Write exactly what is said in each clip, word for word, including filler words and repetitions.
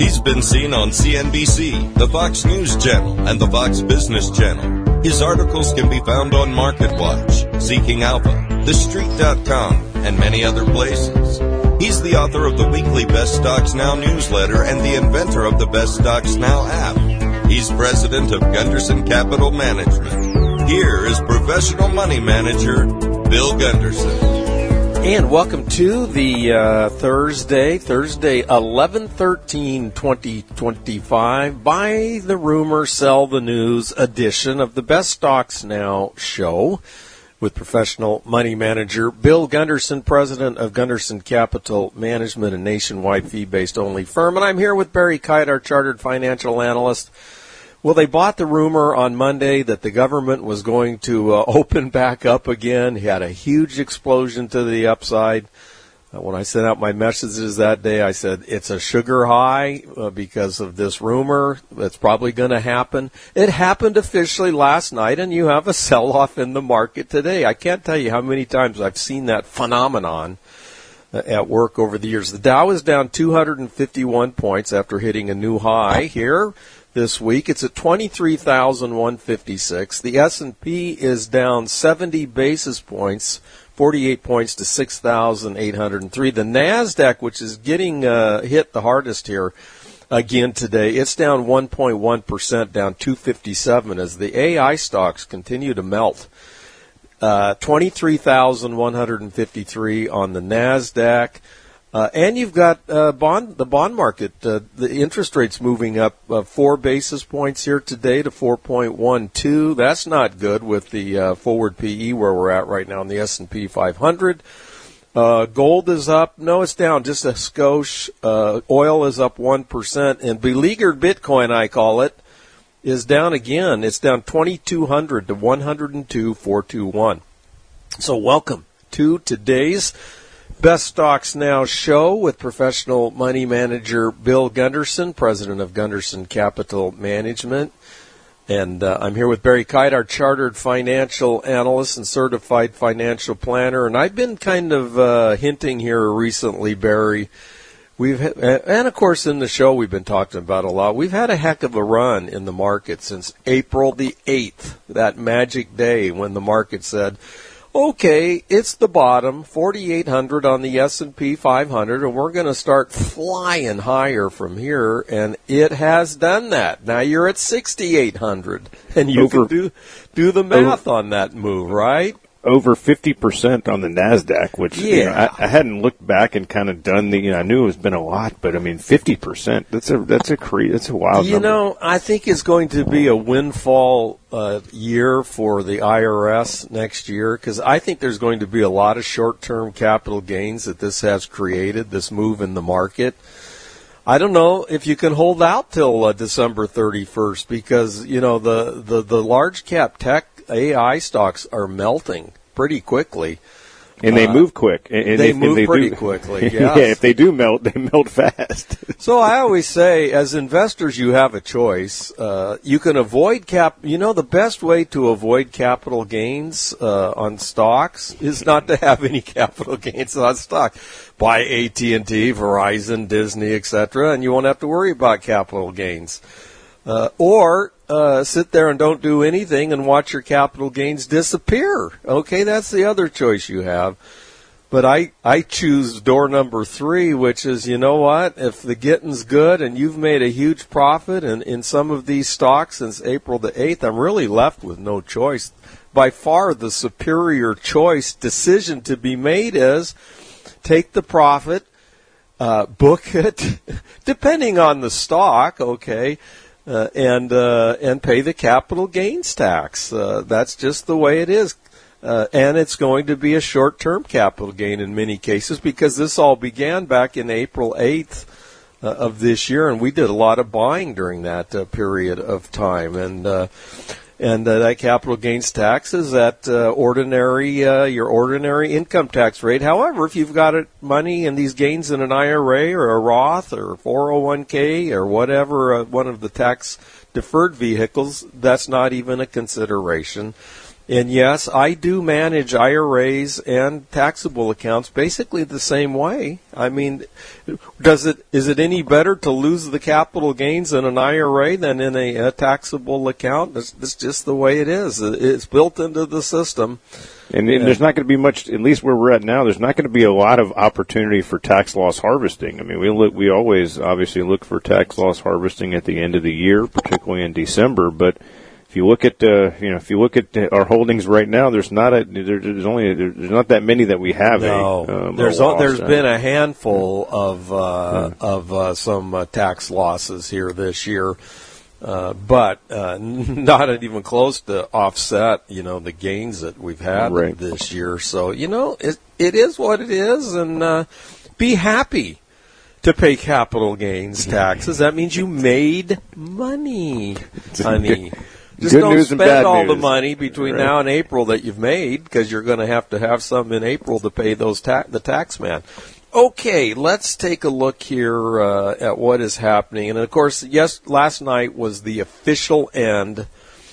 He's been seen on C N B C, the Fox News Channel, and the Fox Business Channel. His articles can be found on MarketWatch, Seeking Alpha, The Street dot com, and many other places. He's the author of the weekly Best Stocks Now newsletter and the inventor of the Best Stocks Now app. He's president of Gunderson Capital Management. Here is professional money manager, Bill Gunderson. And welcome to the uh, Thursday, Thursday, eleven thirteen twenty twenty-five, Buy the Rumor, Sell the News edition of the Best Stocks Now show with professional money manager Bill Gunderson, president of Gunderson Capital Management, a nationwide fee-based only firm. And I'm here with Barry Kite, our chartered financial analyst. Well, they bought the rumor on Monday that the government was going to uh, open back up again. He had a huge explosion to the upside. Uh, when I sent out my messages that day, I said, it's a sugar high uh, because of this rumor. That's probably going to happen. It happened officially last night, and you have a sell-off in the market today. I can't tell you how many times I've seen that phenomenon uh, at work over the years. The Dow is down two hundred fifty-one points after hitting a new high here this week. It's at twenty-three thousand one hundred fifty-six. The S and P is down seventy basis points, forty-eight points to six thousand eight hundred three. The NASDAQ, which is getting uh, hit the hardest here again today, it's down one point one percent, down two fifty-seven as the A I stocks continue to melt. Uh, twenty-three thousand one hundred fifty-three on the NASDAQ. Uh, and you've got uh, bond the bond market, uh, the interest rates moving up uh, four basis points here today to four point one two. That's not good with the uh, forward P E where we're at right now in the S and P five hundred. Uh, gold is up. No, it's down just a skosh. Uh, oil is up one percent. And beleaguered Bitcoin, I call it, is down again. It's down twenty-two hundred to one oh two thousand four hundred twenty-one. So welcome to today's Best Stocks Now show with professional money manager Bill Gunderson, president of Gunderson Capital Management. And uh, I'm here with Barry Kite, our chartered financial analyst and certified financial planner. And I've been kind of uh, hinting here recently, Barry, we've ha- and of course in the show we've been talking about a lot. We've had a heck of a run in the market since April the eighth, that magic day when the market said, okay, it's the bottom, forty-eight hundred on the S and P five hundred, and we're going to start flying higher from here, and it has done that. Now you're at sixty-eight hundred, and you over, can do do the math over, on that move, right? Over fifty percent on the NASDAQ, which yeah. you know, I, I hadn't looked back and kind of done the, you know, I knew it's been a lot, but I mean, fifty percent, that's a, that's a cre- that's a wild you number. You know, I think it's going to be a windfall uh, year for the I R S next year, because I think there's going to be a lot of short-term capital gains that this has created, this move in the market. I don't know if you can hold out till uh, December thirty-first, because, you know, the, the, the large cap tech A I stocks are melting pretty quickly. And they uh, move quick. And they if, move they pretty do, quickly, yes. Yeah, if they do melt, they melt fast. So I always say, as investors, you have a choice. Uh, you can avoid cap. You know, the best way to avoid capital gains uh, on stocks is not to have any capital gains on stock. Buy A T and T, Verizon, Disney, et cetera, and you won't have to worry about capital gains. Uh, or uh, sit there and don't do anything and watch your capital gains disappear. Okay, that's the other choice you have. But I, I choose door number three, which is, you know what, if the getting's good and you've made a huge profit in, in some of these stocks since April the eighth, I'm really left with no choice. By far the superior choice decision to be made is take the profit, uh, book it, depending on the stock, okay, Uh, and uh, and pay the capital gains tax. Uh, that's just the way it is. Uh, and it's going to be a short-term capital gain in many cases, because this all began back in April eighth uh, of this year, and we did a lot of buying during that uh, period of time. And uh, and uh, that capital gains tax is at uh, ordinary uh, your ordinary income tax rate. However, if you've got it, money and these gains in an I R A or a Roth or four oh one k or whatever, uh, one of the tax deferred vehicles, that's not even a consideration. And yes, I do manage I R As and taxable accounts basically the same way. I mean, does it is it any better to lose the capital gains in an I R A than in a, a taxable account? It's, it's just the way it is. It's built into the system. And, and there's not going to be much, at least where we're at now, there's not going to be a lot of opportunity for tax loss harvesting. I mean, we look, we always obviously look for tax loss harvesting at the end of the year, particularly in December, but if you look at, uh, you know, if you look at our holdings right now, there's not a, there's only, there's not that many that we have. No, a, um, there's a loss. there's been a handful of uh, yeah. of uh, some uh, tax losses here this year, uh, but uh, not even close to offset, you know, the gains that we've had right. this year. So you know, it it is what it is, and uh, be happy to pay capital gains taxes. That means you made money, honey. Just Good don't news and spend bad all news. the money between Right. now and April that you've made, because you're going to have to have some in April to pay those ta- the tax man. Okay, let's take a look here uh, at what is happening. And, of course, yes, last night was the official end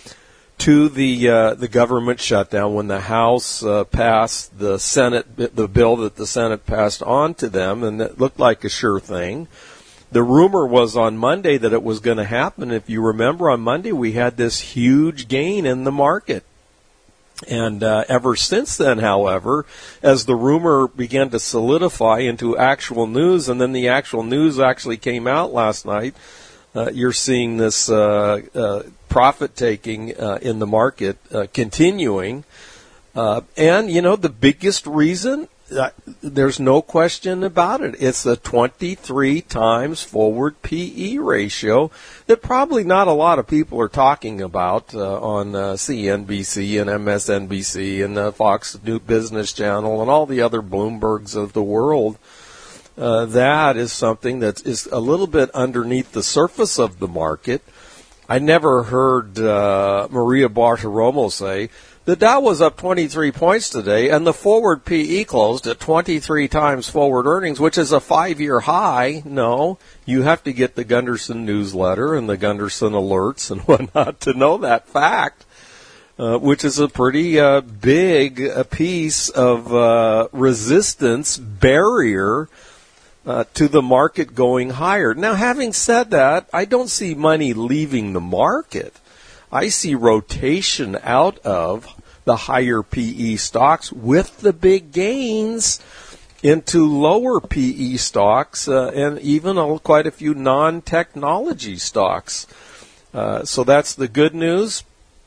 to the uh, the government shutdown when the House uh, passed the Senate the bill that the Senate passed on to them, and it looked like a sure thing. The rumor was on Monday that it was going to happen. If you remember, on Monday we had this huge gain in the market. And uh, ever since then, however, as the rumor began to solidify into actual news, and then the actual news actually came out last night, uh, you're seeing this uh, uh, profit-taking uh, in the market uh, continuing. Uh, and, you know, the biggest reason, Uh, there's no question about it. It's a twenty-three times forward P E ratio that probably not a lot of people are talking about uh, on uh, C N B C and M S N B C and uh, Fox News Business Channel and all the other Bloombergs of the world. Uh, that is something that is a little bit underneath the surface of the market. I never heard uh, Maria Bartiromo say, the Dow was up twenty-three points today, and the forward P E closed at twenty-three times forward earnings, which is a five-year high. No, you have to get the Gunderson newsletter and the Gunderson alerts and whatnot to know that fact, uh, which is a pretty uh, big uh, piece of uh, resistance barrier uh, to the market going higher. Now, having said that, I don't see money leaving the market. I see rotation out of the higher P E stocks with the big gains into lower P E stocks uh, and even uh, quite a few non-technology stocks. Uh, so that's the good news.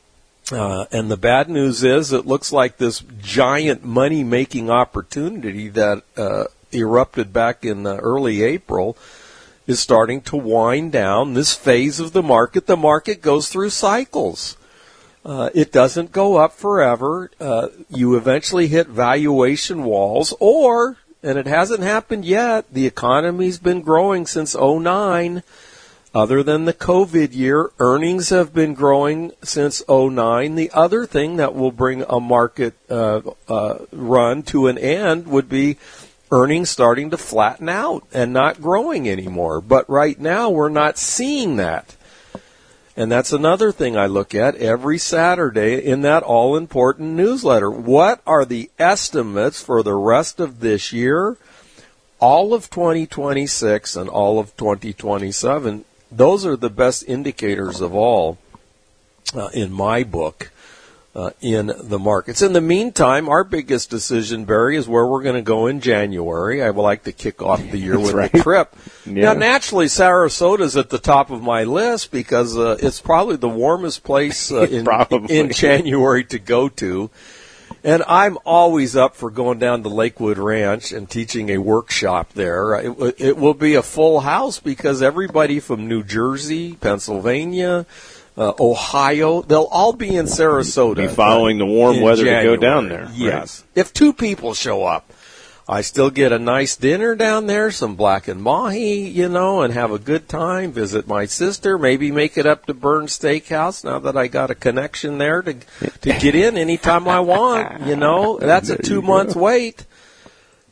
Uh, and the bad news is it looks like this giant money-making opportunity that uh, erupted back in uh, early April is starting to wind down. This phase of the market, the market goes through cycles. Uh, it doesn't go up forever. Uh, you eventually hit valuation walls, or, and it hasn't happened yet, the economy's been growing since oh nine. Other than the COVID year, earnings have been growing since oh nine. The other thing that will bring a market uh, uh, run to an end would be earnings starting to flatten out and not growing anymore. But right now, we're not seeing that. And that's another thing I look at every Saturday in that all-important newsletter. What are the estimates for the rest of this year, all of twenty twenty-six, and all of twenty twenty-seven? Those are the best indicators of all, uh, in my book. Uh, in the markets. In the meantime, our biggest decision, Barry, is where we're going to go in January. I would like to kick off the year with right. a trip. Yeah. Now, naturally, Sarasota's at the top of my list because uh, it's probably the warmest place uh, in, in January to go to. And I'm always up for going down to Lakewood Ranch and teaching a workshop there. It, it will be a full house because everybody from New Jersey, Pennsylvania, Uh, Ohio, they'll all be in Sarasota. Be following the warm weather January. to go down there. Yes. Right. If two people show up, I still get a nice dinner down there, some black and mahi, you know, and have a good time, visit my sister, maybe make it up to Bern's Steakhouse now that I got a connection there to to get in anytime I want, you know. That's a two-month wait.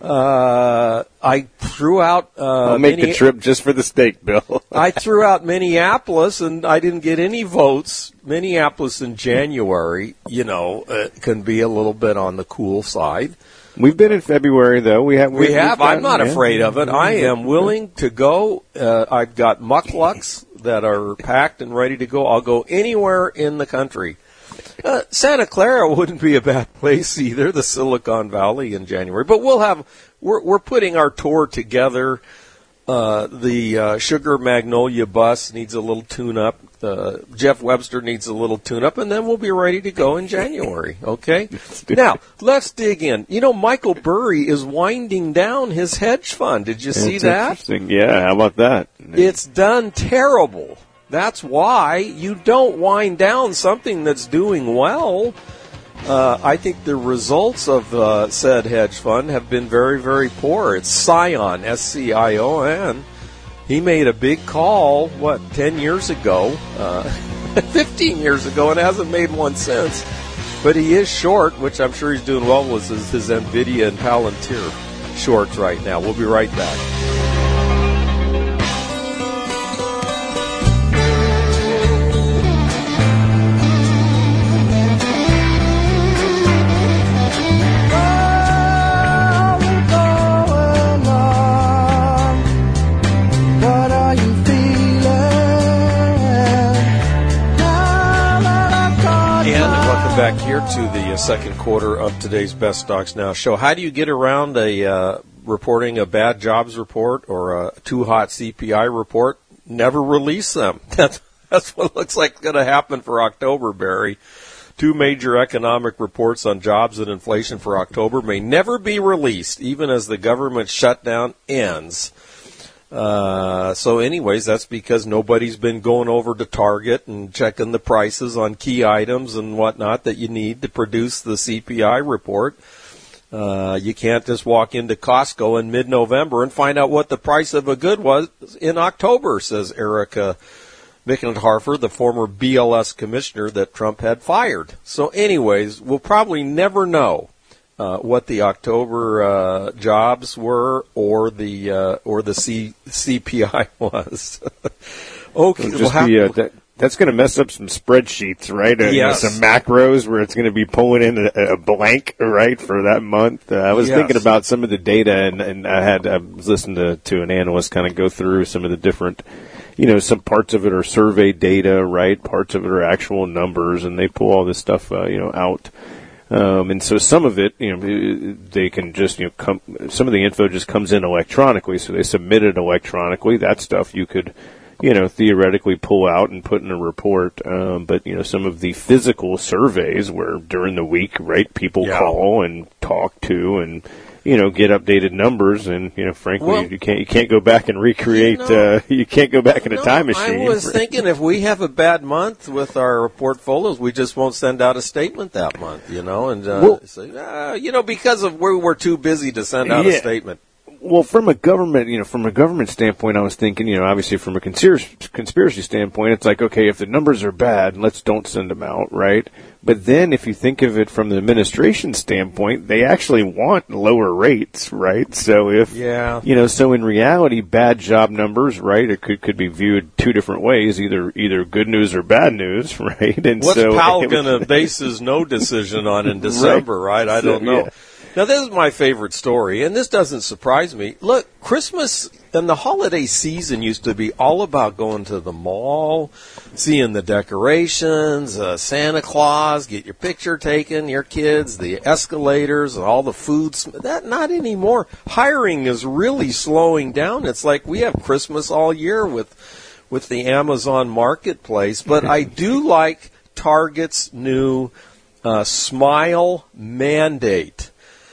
Uh, I threw out. Uh, I'll make many, the trip just for the steak, Bill. I threw out Minneapolis, and I didn't get any votes. Minneapolis in January, you know, uh, can be a little bit on the cool side. We've been in February, though. We have. We have. Gotten, I'm not yeah. afraid of it. I am willing to go. Uh, I've got mucklucks that are packed and ready to go. I'll go anywhere in the country. Uh, Santa Clara wouldn't be a bad place either, the Silicon Valley in January. But we'll have, we're, we're putting our tour together. Uh, the uh, Sugar Magnolia bus needs a little tune-up. Uh, Jeff Webster needs a little tune-up, and then we'll be ready to go in January, okay? Now, let's dig in. You know, Michael Burry is winding down his hedge fund. Did you see That's that? Interesting. Yeah, how about that? It's done terrible. That's why you don't wind down something that's doing well. Uh, I think the results of uh, said hedge fund have been very, very poor. It's Scion, S C I O N. He made a big call, what, ten years ago, uh, fifteen years ago, and hasn't made one since. But he is short, which I'm sure he's doing well with his, his NVIDIA and Palantir shorts right now. We'll be right back. Back here to the uh, second quarter of today's Best Stocks Now show. How do you get around a uh, reporting a bad jobs report or a too hot C P I report? Never release them. That's that's what looks like going to happen for October, Barry. Two major economic reports on jobs and inflation for October may never be released, even as the government shutdown ends. Uh, so anyways, that's because nobody's been going over to Target and checking the prices on key items and whatnot that you need to produce the C P I report. Uh, you can't just walk into Costco in mid-November and find out what the price of a good was in October, says Erica Mickentharfer, the former B L S commissioner that Trump had fired. So anyways, we'll probably never know Uh, what the October uh, jobs were, or the uh, or the C- CPI was. Okay, It'll we'll just have be, uh, to, that, that's going to mess up some spreadsheets, right? Uh, you know, Yes. some macros where it's going to be pulling in a, a blank, right, for that month. Uh, I was Yes. thinking about some of the data, and, and I had I was listening to, to an analyst kind of go through some of the different, you know, some parts of it are survey data, right? Parts of it are actual numbers, and they pull all this stuff, uh, you know, out. Um, and so some of it, you know, they can just, you know, come, some of the info just comes in electronically, so they submit it electronically. That stuff you could, you know, theoretically pull out and put in a report. Um, but, you know, some of the physical surveys where during the week, right, people Yeah. call and talk to and, you know, get updated numbers, and, you know, frankly, Well, you can't, you can't go back and recreate, you know, uh, you can't go back in a No, time machine. I was thinking if we have a bad month with our portfolios, we just won't send out a statement that month, you know, and uh, Well- say, uh, you know, because of we were too busy to send out Yeah. a statement. Well, from a government, you know, from a government standpoint, I was thinking, you know, obviously from a conspiracy, conspiracy standpoint, it's like, okay, if the numbers are bad, let's don't send them out, right? But then if you think of it from the administration standpoint, they actually want lower rates, right? So if, Yeah. you know, so in reality, bad job numbers, right, it could, could be viewed two different ways, either, either good news or bad news, right? And What's so Powell going to base his no decision on in December, right? I So, don't know. yeah. Now, this is my favorite story, and this doesn't surprise me. Look, Christmas and the holiday season used to be all about going to the mall, seeing the decorations, uh, Santa Claus, get your picture taken, your kids, the escalators, all the foods. That not anymore. Hiring is really slowing down. It's like we have Christmas all year with with the Amazon marketplace, but I do like Target's new uh, Smile mandate.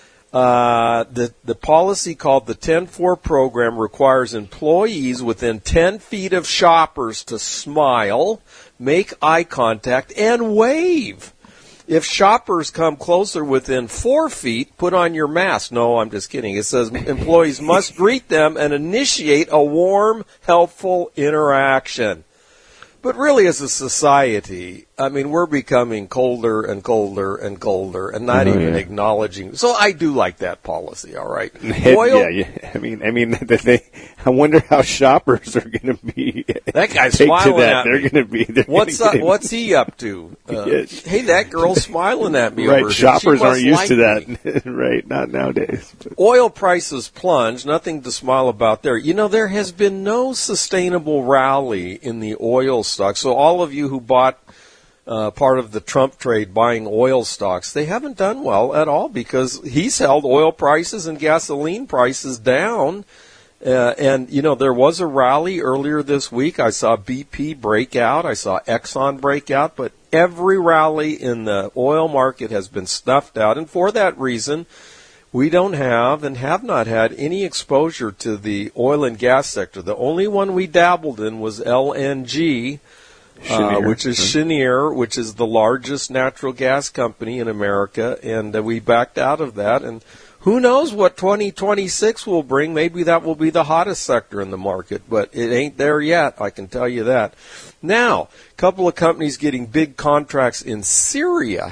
Uh, the, the policy called the ten four program requires employees within ten feet of shoppers to smile, make eye contact, and wave. If shoppers come closer within four feet, put on your mask. No, I'm just kidding. It says employees must greet them and initiate a warm, helpful interaction. But really, as a society, I mean, we're becoming colder and colder and colder and not Oh, even yeah. acknowledging. So I do like that policy, all right? It- Oil, yeah, yeah. I mean, I mean, they, I wonder how shoppers are going to be. That guy's take smiling to that. at They're me. going to be. They're what's gonna up, get- what's he up to? Uh, Yes. Hey, that girl's smiling at me. Right, over here. She shoppers must aren't used like to me. that. Right, not nowadays. Oil prices plunge, nothing to smile about there. You know, there has been no sustainable rally in the oil stocks. So all of you who bought uh, part of the Trump trade buying oil stocks, they haven't done well at all because he's held oil prices and gasoline prices down. Uh, and, you know, there was a rally earlier this week. I saw B P break out. I saw Exxon break out. But every rally in the oil market has been snuffed out. And for that reason, we don't have and have not had any exposure to the oil and gas sector. The only one we dabbled in was L N G, uh, Cheniere. which is Cheniere, which is the largest natural gas company in America. And uh, we backed out of that. And who knows what twenty twenty-six will bring? Maybe that will be the hottest sector in the market, but it ain't there yet, I can tell you that. Now, a couple of companies getting big contracts in Syria.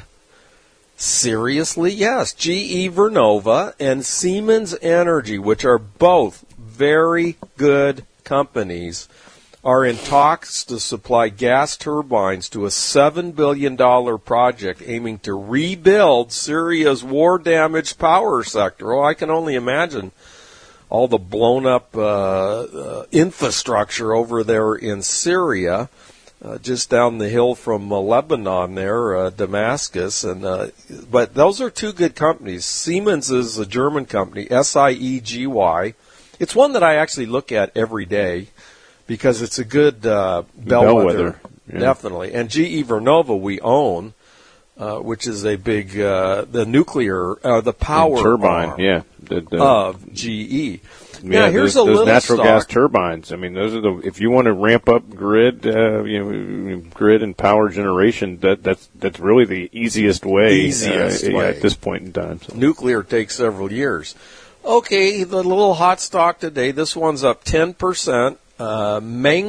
Seriously, yes. G E Vernova and Siemens Energy, which are both very good companies, are in talks to supply gas turbines to a seven billion dollars project aiming to rebuild Syria's war-damaged power sector. Oh, I can only imagine all the blown-up uh, uh, infrastructure over there in Syria, uh, just down the hill from uh, Lebanon there, uh, Damascus. And uh, but those are two good companies. Siemens is a German company, S I E G Y. It's one that I actually look at every day, because it's a good uh, bellwether, Bellwether, yeah. Definitely. And G E Vernova we own, uh, which is a big, uh, the nuclear, uh, the power turbine, arm yeah, the, the, of G E. yeah, Now, here's those, a those little natural stock. gas turbines. I mean, those are the. If you want to ramp up grid, uh, you know, grid and power generation, that that's that's really the easiest way, Easiest uh, yeah, way. at this point in time. So. Nuclear takes several years. Okay, the little hot stock today, this one's up ten percent. Uh,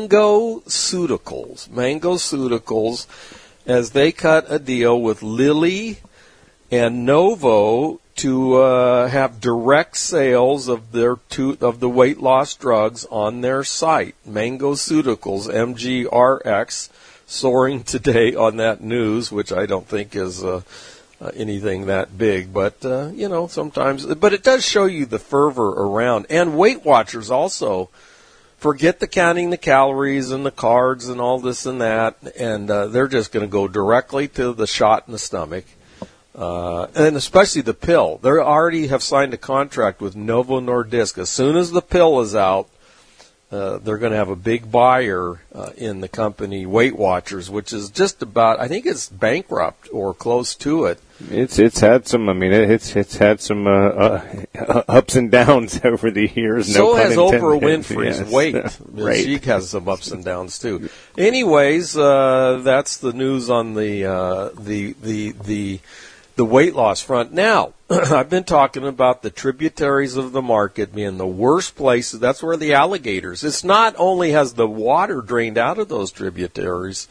Mangoceuticals. Mangoceuticals, as they cut a deal with Lilly and Novo to uh, have direct sales of their two, of the weight loss drugs on their site. Mangoceuticals, M G R X, soaring today on that news, which I don't think is uh, uh, anything that big, but uh, you know, sometimes. But it does show you the fervor around. And Weight Watchers also. Forget the counting the calories and the carbs and all this and that, and uh, they're just going to go directly to the shot in the stomach, uh, and especially the pill. They already have signed a contract with Novo Nordisk. As soon as the pill is out, uh, they're going to have a big buyer uh, in the company Weight Watchers, which is just about, I think it's bankrupt or close to it. It's it's had some. I mean, it's it's had some uh, uh, ups and downs over the years. So no pun has intended. Oprah Winfrey's Yes. weight. Right. She has some ups and downs too. Anyways, uh, that's the news on the uh, the the the the weight loss front. Now, I've been talking about the tributaries of the market being the worst places. That's where the alligators. It's not only has the water drained out of those tributaries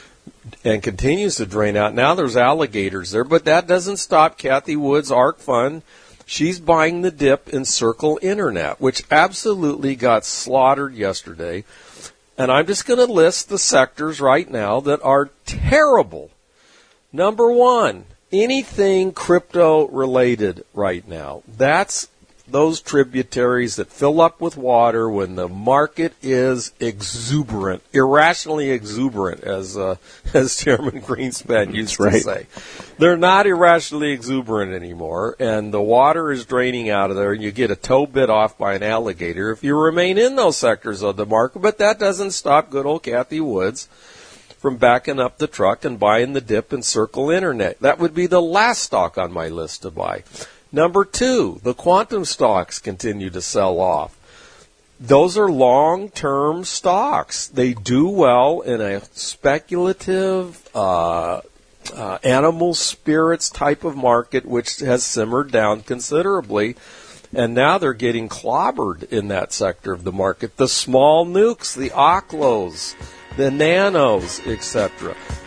and continues to drain out. Now there's alligators there, but that doesn't stop Kathy Wood's ARK Fund. She's buying the dip in Circle Internet, which absolutely got slaughtered yesterday. And I'm just going to list the sectors right now that are terrible. Number one, anything crypto related right now. That's those tributaries that fill up with water when the market is exuberant, irrationally exuberant, as uh, as Chairman Greenspan used to right. say. They're not irrationally exuberant anymore, and the water is draining out of there, and you get a toe bit off by an alligator if you remain in those sectors of the market. But that doesn't stop good old Kathy Woods from backing up the truck and buying the dip in Circle Internet. That would be the last stock on my list to buy. Number two, the quantum stocks continue to sell off. Those are long-term stocks. They do well in a speculative, uh, uh, animal spirits type of market, which has simmered down considerably. And now they're getting clobbered in that sector of the market. The small nukes, the Oklos, the nanos, et cetera.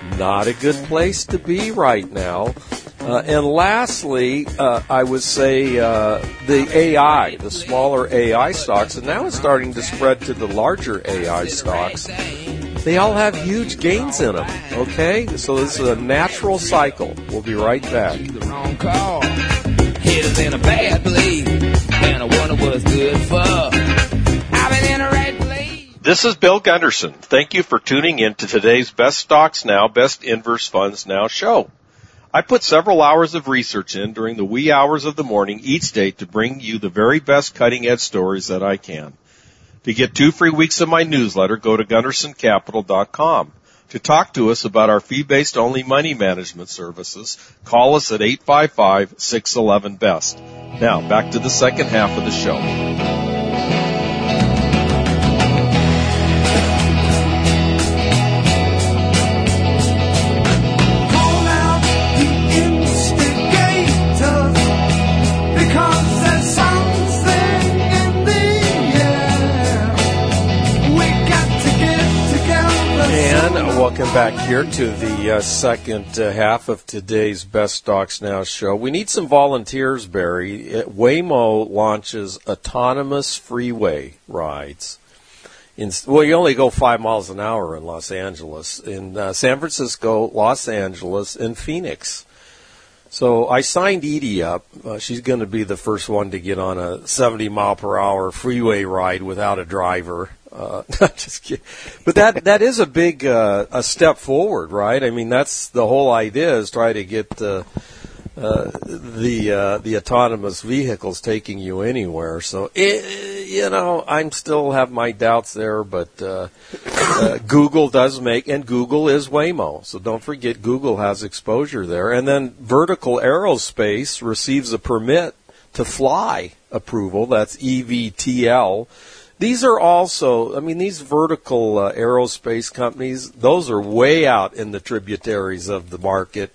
not a good place to be right now. Uh, and lastly, uh, I would say uh, the A I, the smaller A I stocks, and now it's starting to spread to the larger A I stocks. They all have huge gains in them, okay? So this is a natural cycle. We'll be right back. The wrong call. Hit us in a bad place, and I wonder what's good for. I've been in a right place. This is Bill Gunderson. Thank you for tuning in to today's Best Stocks Now, Best Inverse Funds Now show. I put several hours of research in during the wee hours of the morning each day to bring you the very best cutting-edge stories that I can. To get two free weeks of my newsletter, go to gunderson capital dot com. To talk to us about our fee-based only money management services, call us at eight five five, six one one, B E S T. Now, back to the second half of the show. Welcome back here to the uh, second uh, half of today's Best Stocks Now show. We need some volunteers, Barry. Waymo launches autonomous freeway rides. In, well, you only go five miles an hour in Los Angeles, in uh, San Francisco, Los Angeles, and Phoenix. So I signed Edie up. Uh, she's going to be the first one to get on a seventy mile per hour freeway ride without a driver. Uh, just kidding. But that that is a big uh, a step forward, right? I mean, that's the whole idea, is try to get uh, uh, the uh, the autonomous vehicles taking you anywhere. So it, you know, I'm still have my doubts there, but uh, uh, Google does make, and Google is Waymo. So don't forget, Google has exposure there. And then Vertical Aerospace receives a permit to fly approval. That's E V T L. These are also, I mean, these vertical uh, aerospace companies, those are way out in the tributaries of the market.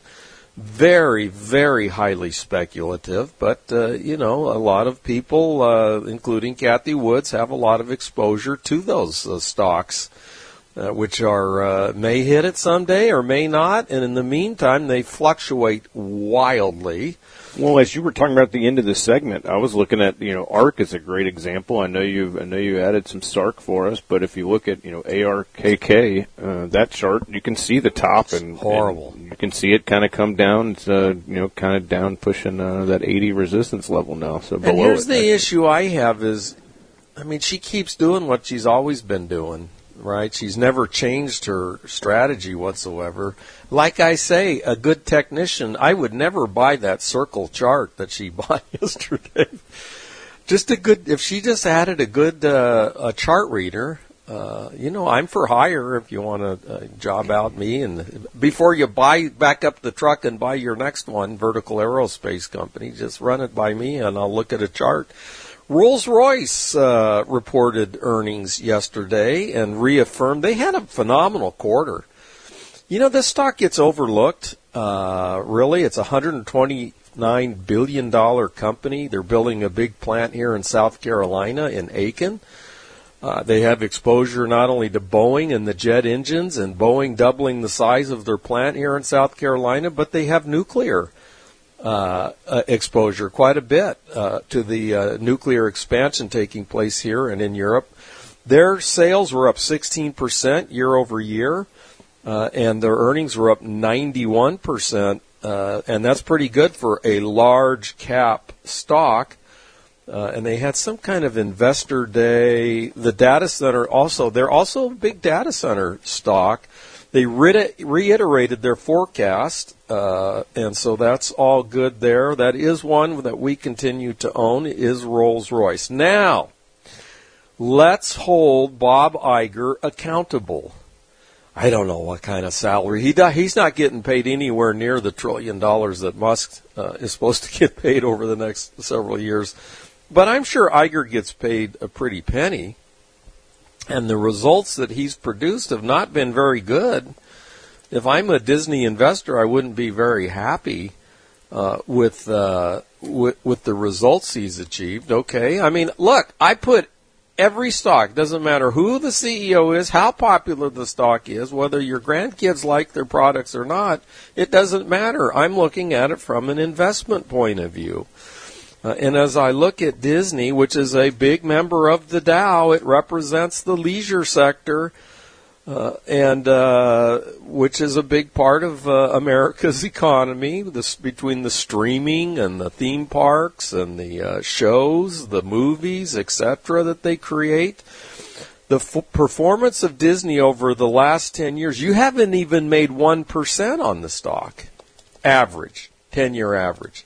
Very, very highly speculative. But, uh, you know, a lot of people, uh, including Kathy Woods, have a lot of exposure to those uh, stocks, uh, which are uh, may hit it someday or may not. And in the meantime, they fluctuate wildly. Well, as you were talking about at the end of the segment, I was looking at, you know, ARK is a great example. I know you I know you added some Stark for us, but if you look at, you know, A R K K, uh, that chart, you can see the top and it's horrible. And you can see it kind of come down. It's, uh, you know, kind of down pushing uh, that eighty resistance level now. So below and here's it, the actually. issue I have is, I mean, she keeps doing what she's always been doing. Right? She's never changed her strategy whatsoever. Like I say, a good technician, I would never buy that circle chart that she bought yesterday. Just a good, if she just added a good uh, a chart reader, uh, you know, I'm for hire if you want to uh, job out me. And before you buy, back up the truck and buy your next one, Vertical Aerospace Company, just run it by me and I'll look at a chart. Rolls-Royce uh, reported earnings yesterday and reaffirmed they had a phenomenal quarter. You know, this stock gets overlooked. Uh, really, it's a one hundred twenty-nine billion dollars company. They're building a big plant here in South Carolina in Aiken. Uh, they have exposure not only to Boeing and the jet engines, and Boeing doubling the size of their plant here in South Carolina, but they have nuclear Uh, uh, exposure, quite a bit uh, to the uh, nuclear expansion taking place here and in Europe. Their sales were up sixteen percent year over year, uh, and their earnings were up ninety-one percent, uh, and that's pretty good for a large cap stock. Uh, and they had some kind of investor day. The data center also, they're also a big data center stock. They re- reiterated their forecast, uh, and so that's all good there. That is one that we continue to own, is Rolls-Royce. Now, let's hold Bob Iger accountable. I don't know what kind of salary. He do- He's not getting paid anywhere near the trillion dollars that Musk uh, is supposed to get paid over the next several years. But I'm sure Iger gets paid a pretty penny. And the results that he's produced have not been very good. If I'm a Disney investor, I wouldn't be very happy uh, with, uh, with with the results he's achieved. Okay, I mean, look, I put every stock, doesn't matter who the C E O is, how popular the stock is, whether your grandkids like their products or not, it doesn't matter. I'm looking at it from an investment point of view. Uh, and as I look at Disney, which is a big member of the Dow, it represents the leisure sector, uh, and uh, which is a big part of uh, America's economy, this, between the streaming and the theme parks and the uh, shows, the movies, et cetera that they create. The f- performance of Disney over the last ten years, you haven't even made one percent on the stock. Average, ten-year average.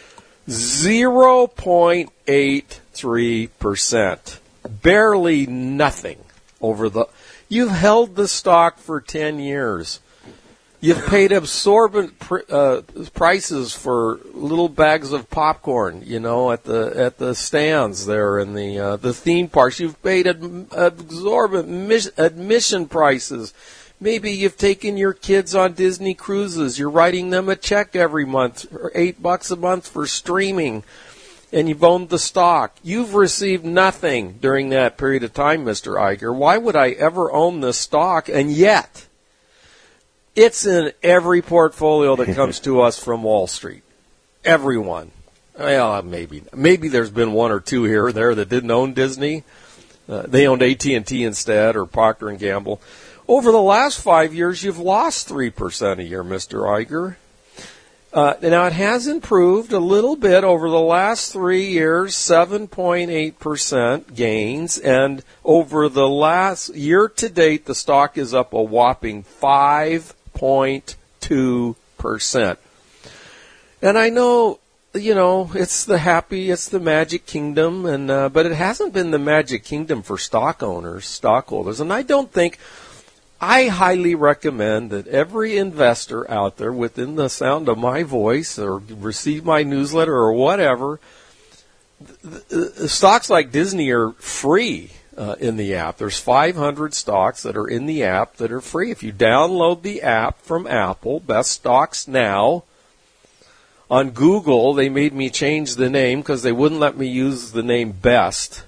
zero point eight three percent. Barely nothing over the... You've held the stock for ten years. You've paid absorbent pr- uh, prices for little bags of popcorn, you know, at the at the stands there in the uh, the theme parks. You've paid ad- absorbent mis- admission prices. Maybe you've taken your kids on Disney cruises. You're writing them a check every month, or eight bucks a month for streaming, and you've owned the stock. You've received nothing during that period of time, Mister Iger. Why would I ever own this stock? And yet, it's in every portfolio that comes to us from Wall Street. Everyone. Well, maybe. Maybe there's been one or two here or there that didn't own Disney. Uh, they owned A T and T instead, or Procter and Gamble. Over the last five years, you've lost three percent a year, Mister Iger. Uh, now, it has improved a little bit over the last three years, seven point eight percent gains, and over the last year to date, the stock is up a whopping five point two percent. And I know, you know, it's the happy, it's the Magic Kingdom, and uh, but it hasn't been the Magic Kingdom for stock owners, stockholders, and I don't think... I highly recommend that every investor out there within the sound of my voice or receive my newsletter or whatever, the, the stocks like Disney are free uh, in the app. There's five hundred stocks that are in the app that are free. If you download the app from Apple, Best Stocks Now, on Google, they made me change the name because they wouldn't let me use the name Best.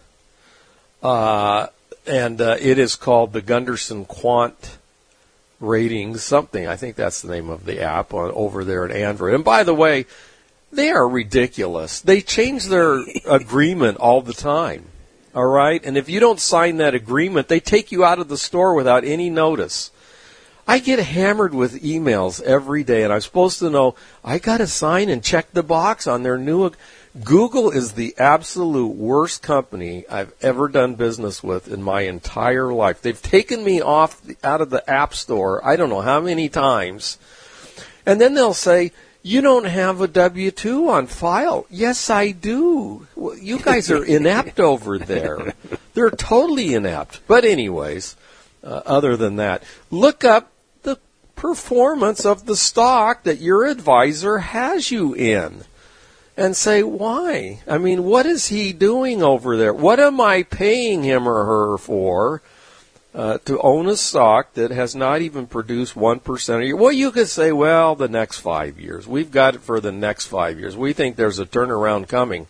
Uh And uh, it is called the Gunderson Quant Ratings, something. I think that's the name of the app on, over there at Android. And by the way, they are ridiculous. They change their agreement all the time, all right? And if you don't sign that agreement, they take you out of the store without any notice. I get hammered with emails every day, and I'm supposed to know, I got to sign and check the box on their new agreement. Google is the absolute worst company I've ever done business with in my entire life. They've taken me off the, out of the App Store, I don't know how many times. And then they'll say, you don't have a W two on file. Yes, I do. Well, you guys are inept over there. They're totally inept. But anyways, uh, other than that, look up the performance of the stock that your advisor has you in. And say, why? I mean, what is he doing over there? What am I paying him or her for uh, to own a stock that has not even produced one percent a year? Well, you could say, well, the next five years. We've got it for the next five years. We think there's a turnaround coming.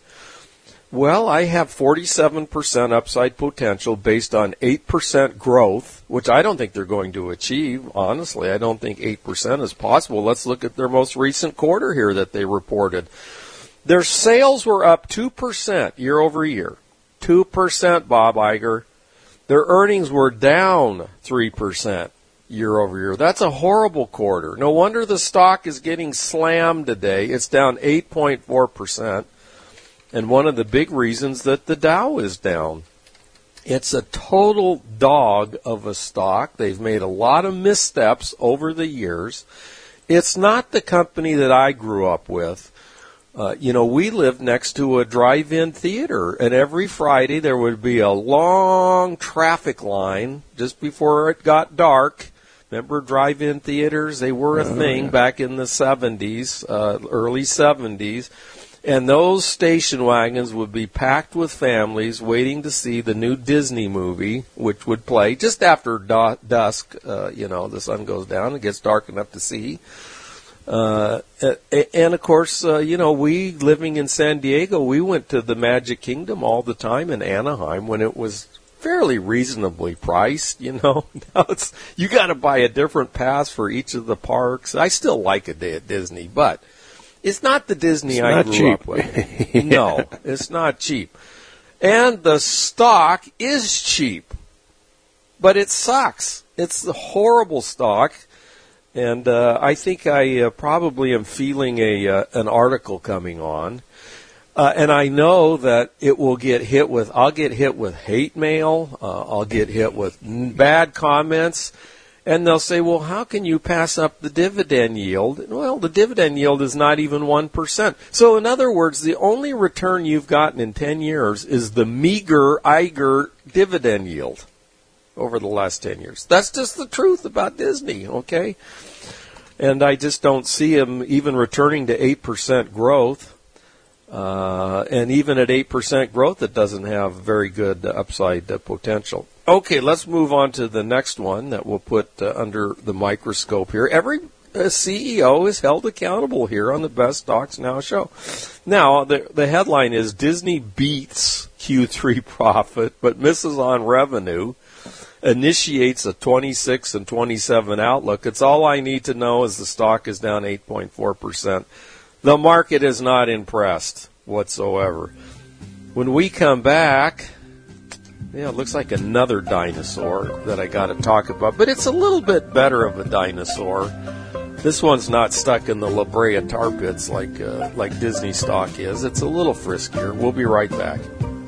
Well, I have forty-seven percent upside potential based on eight percent growth, which I don't think they're going to achieve. Honestly, I don't think eight percent is possible. Let's look at their most recent quarter here that they reported. Their sales were up two percent year over year. two percent, Bob Iger. Their earnings were down three percent year over year. That's a horrible quarter. No wonder the stock is getting slammed today. It's down eight point four percent. And one of the big reasons that the Dow is down. It's a total dog of a stock. They've made a lot of missteps over the years. It's not the company that I grew up with. Uh, you know, we lived next to a drive-in theater, and every Friday there would be a long traffic line just before it got dark. Remember drive-in theaters? They were a oh, thing yeah. back in the seventies, uh, early seventies. And those station wagons would be packed with families waiting to see the new Disney movie, which would play just after do- dusk. Uh, you know, the sun goes down, it gets dark enough to see. Uh, and of course, uh, you know, we living in San Diego, we went to the Magic Kingdom all the time in Anaheim when it was fairly reasonably priced, you know. Now it's, you got to buy a different pass for each of the parks. I still like a day at Disney, but it's not the Disney It's I not grew cheap. up with. Yeah. No, it's not cheap. And the stock is cheap, but it sucks. It's a horrible stock. And uh, I think I uh, probably am feeling a uh, an article coming on. Uh, and I know that it will get hit with, I'll get hit with hate mail, uh, I'll get hit with bad comments, and they'll say, well, how can you pass up the dividend yield? Well, the dividend yield is not even one percent. So in other words, the only return you've gotten in ten years is the meager Iger dividend yield over the last ten years. That's just the truth about Disney, okay? And I just don't see them even returning to eight percent growth. Uh, and even at eight percent growth, it doesn't have very good uh, upside uh, potential. Okay, let's move on to the next one that we'll put uh, under the microscope here. Every uh, C E O is held accountable here on the Best Stocks Now show. Now, the, the headline is Disney beats Q three profit, but misses on revenue, initiates a twenty-six and twenty-seven outlook. It's all I need to know is the stock is down eight point four percent. The market is not impressed whatsoever. When we come back, yeah, it looks like another dinosaur that I got to talk about, but it's a little bit better of a dinosaur. This one's not stuck in the La Brea tar pits like uh, like Disney stock is. It's a little friskier. We'll be right back.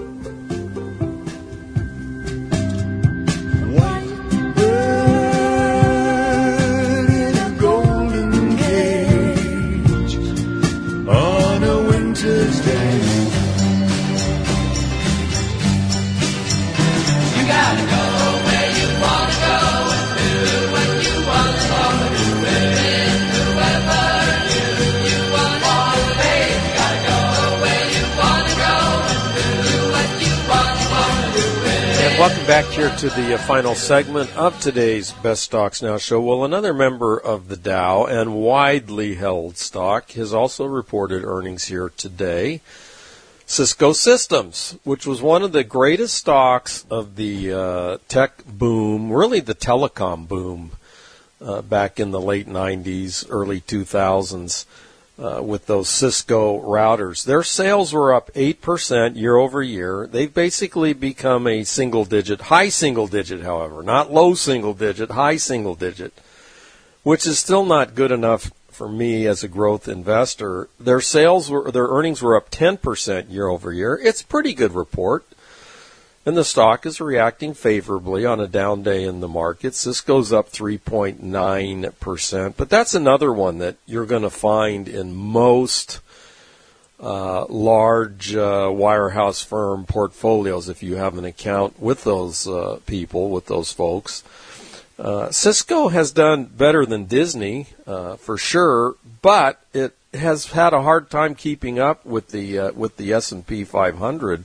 Welcome back here to the uh, final segment of today's Best Stocks Now show. Well, another member of the Dow and widely held stock has also reported earnings here today. Cisco Systems, which was one of the greatest stocks of the uh, tech boom, really the telecom boom, uh, back in the late nineties, early two thousands. Uh, with those Cisco routers. Their sales were up eight percent year over year. They've basically become a single digit, high single digit, however, not low single digit, high single digit, which is still not good enough for me as a growth investor. Their sales were, their earnings were up ten percent year over year. It's a pretty good report. And the stock is reacting favorably on a down day in the market. Cisco's up three point nine percent. But that's another one that you're going to find in most uh, large uh, wirehouse firm portfolios if you have an account with those uh, people, with those folks. Uh, Cisco has done better than Disney, uh, for sure, but it has had a hard time keeping up with the uh, with the S and P five hundred.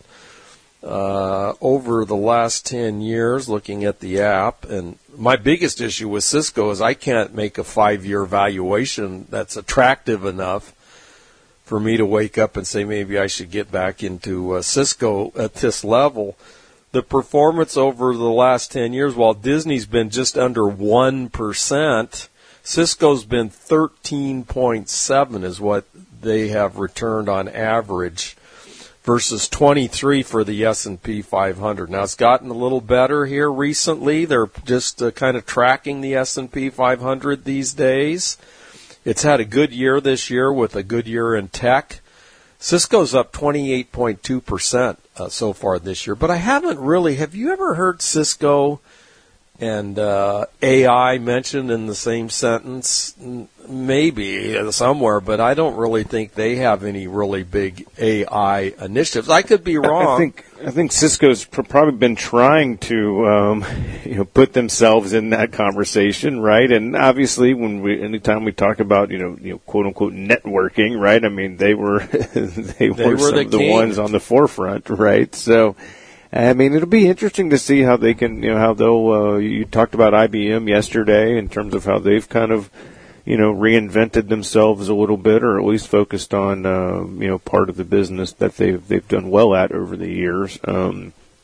Uh, over the last ten years, looking at the app, and my biggest issue with Cisco is I can't make a five-year valuation that's attractive enough for me to wake up and say maybe I should get back into uh, Cisco at this level. The performance over the last ten years, while Disney's been just under one percent, Cisco's been thirteen point seven is what they have returned on average, versus twenty-three for the S and P five hundred. Now, it's gotten a little better here recently. They're just uh, kind of tracking the S and P five hundred these days. It's had a good year this year with a good year in tech. Cisco's up twenty-eight point two percent uh, so far this year. But I haven't really, have you ever heard Cisco and uh, A I mentioned in the same sentence? Maybe somewhere, but I don't really think they have any really big A I initiatives. I could be wrong. I think I think Cisco's pr- probably been trying to um, you know put themselves in that conversation, right? And obviously, when we anytime we talk about you know you know quote unquote networking, right? I mean, they were they, they were, were some the of the king. ones on the forefront, right? So. I mean, it'll be interesting to see how they can, you know, how they'll, uh, you talked about I B M yesterday in terms of how they've kind of, you know, reinvented themselves a little bit, or at least focused on, uh, you know, part of the business that they've, they've done well at over the years. Um,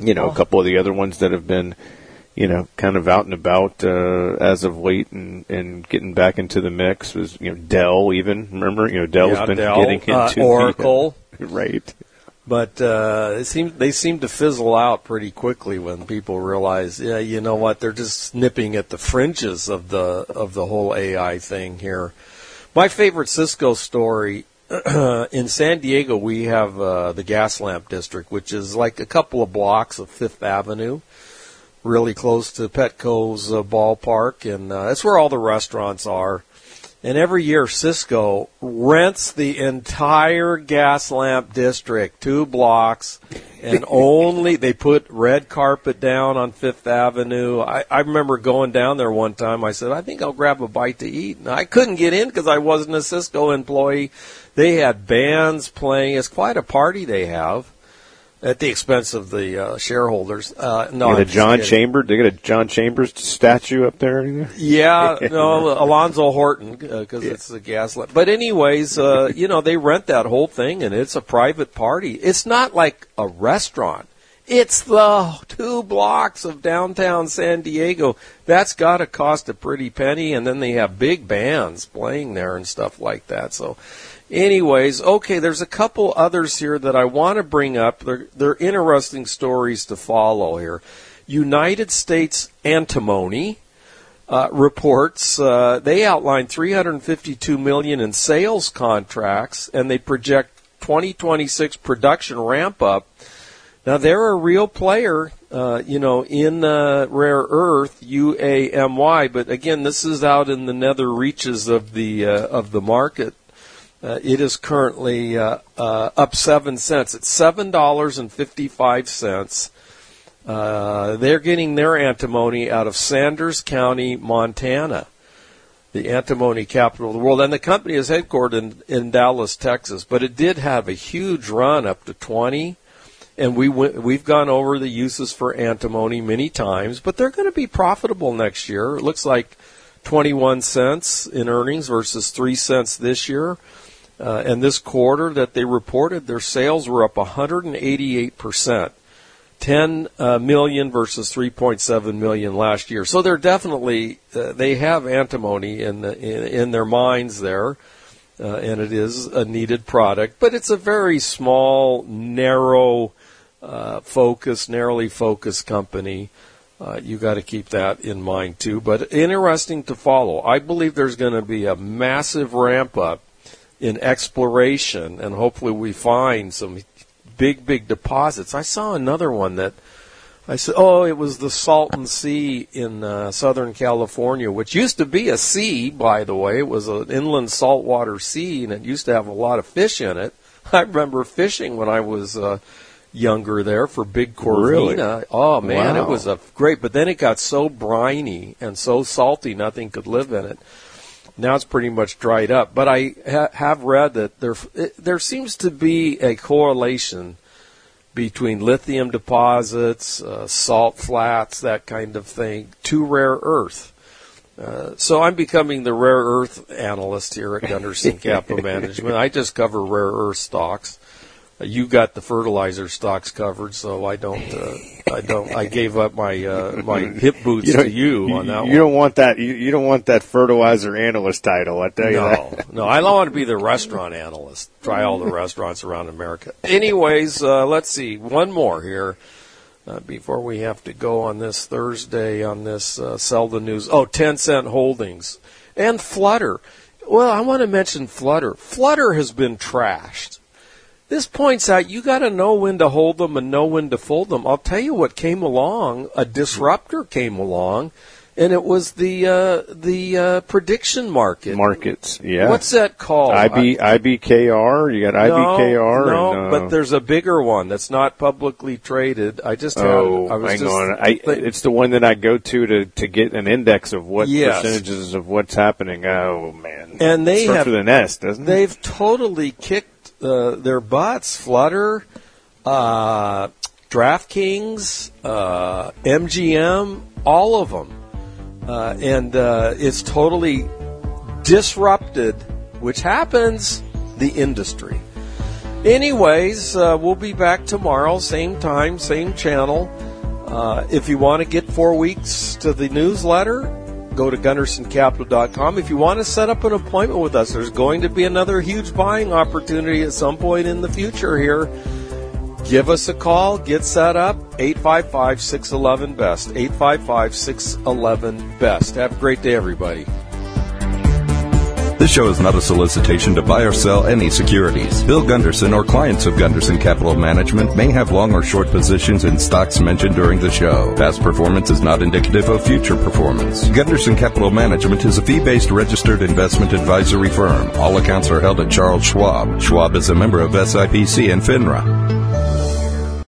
you know, a couple of the other ones that have been, you know, kind of out and about uh, as of late and, and getting back into the mix was, you know, Dell even. Remember, you know, Dell's yeah, been Dell, getting into uh, Oracle. The, right. But uh, it seems they seem to fizzle out pretty quickly when people realize, yeah, you know what, they're just nipping at the fringes of the of the whole A I thing here. My favorite Cisco story, in San Diego, we have uh, the Gas Lamp District, which is like a couple of blocks of Fifth Avenue, really close to Petco's uh, ballpark, and uh, that's where all the restaurants are. And every year, Cisco rents the entire Gas Lamp District, two blocks, and only they put red carpet down on Fifth Avenue. I, I remember going down there one time. I said, I think I'll grab a bite to eat. And I couldn't get in because I wasn't a Cisco employee. They had bands playing. It's quite a party they have. At the expense of the uh, shareholders. Uh, no, you got a John Chambers. They got a John Chambers statue up there. Yeah, no, Alonzo Horton because uh, yeah. it's the gas lamp. But anyways, uh, you know, they rent that whole thing, and it's a private party. It's not like a restaurant. It's the two blocks of downtown San Diego. That's got to cost a pretty penny, and then they have big bands playing there and stuff like that. So. Anyways, okay, there's a couple others here that I want to bring up. They're, they're interesting stories to follow here. United States Antimony uh, reports uh, they outlined three hundred fifty-two million dollars in sales contracts, and they project twenty twenty-six production ramp up. Now, they're a real player, uh, you know, in uh, rare earth, U A M Y, but again, this is out in the nether reaches of the uh, of the market. Uh, it is currently uh, uh, up seven cents. It's seven dollars and fifty-five cents. Uh, they're getting their antimony out of Sanders County, Montana, the antimony capital of the world. And the company is headquartered in, in Dallas, Texas. But it did have a huge run up to twenty. And we went, we've gone over the uses for antimony many times. But they're going to be profitable next year. It looks like twenty-one cents in earnings versus three cents this year. Uh, and this quarter that they reported, their sales were up one hundred eighty-eight percent, ten uh, million versus three point seven million last year. So they're definitely uh, they have antimony in the, in, in their mines there, uh, and it is a needed product. But it's a very small, narrow, uh, focused, narrowly focused company. Uh, you got to keep that in mind too. But interesting to follow. I believe there's going to be a massive ramp up in exploration, and hopefully we find some big, big deposits. I saw another one that I said, oh, it was the Salton Sea in uh, Southern California, which used to be a sea, by the way. It was an inland saltwater sea, and it used to have a lot of fish in it. I remember fishing when I was uh, younger there for big corvina. Really? Oh, man, wow. It was a great, but then it got so briny and so salty, nothing could live in it. Now it's pretty much dried up. But I ha- have read that there it, there seems to be a correlation between lithium deposits, uh, salt flats, that kind of thing, to rare earth. Uh, so I'm becoming the rare earth analyst here at Gunderson Capital Management. I just cover rare earth stocks. Uh, you got the fertilizer stocks covered, so I don't. Uh, I don't. I gave up my uh, my hip boots you to you on that you one. You don't want that. You, you don't want that fertilizer analyst title. I tell you no, that. No, I don't want to be the restaurant analyst. Try all the restaurants around America. Anyways, uh, let's see. One more here uh, before we have to go on this Thursday on this uh, Sell the News. Oh, ten Cent Holdings and Flutter. Well, I want to mention Flutter. Flutter has been trashed. This points out you got to know when to hold them and know when to fold them. I'll tell you what came along. A disruptor came along, and it was the uh, the uh, prediction market. Markets, yeah. What's that called? I B, I B K R? You got no, I B K R? No, and, uh, but there's a bigger one that's not publicly traded. I just oh, had, I was hang just on. I, it's the one that I go to to, to get an index of what yes. percentages of what's happening. Oh, man. And they it starts have, with an S, doesn't it? They've totally kicked Uh, their butts. Flutter, uh, DraftKings, uh, M G M, all of them. Uh, and uh, it's totally disrupted, which happens, the industry. Anyways, uh, we'll be back tomorrow, same time, same channel. Uh, if you want to get four weeks to the newsletter, go to gunderson capital dot com. If you want to set up an appointment with us, there's going to be another huge buying opportunity at some point in the future here. Give us a call, get set up, eight five five, six one one, B E S T, eight five five, six one one, B E S T. Have a great day, everybody. This show is not a solicitation to buy or sell any securities. Bill Gunderson or clients of Gunderson Capital Management may have long or short positions in stocks mentioned during the show. Past performance is not indicative of future performance. Gunderson Capital Management is a fee-based registered investment advisory firm. All accounts are held at Charles Schwab. Schwab is a member of S I P C and FINRA.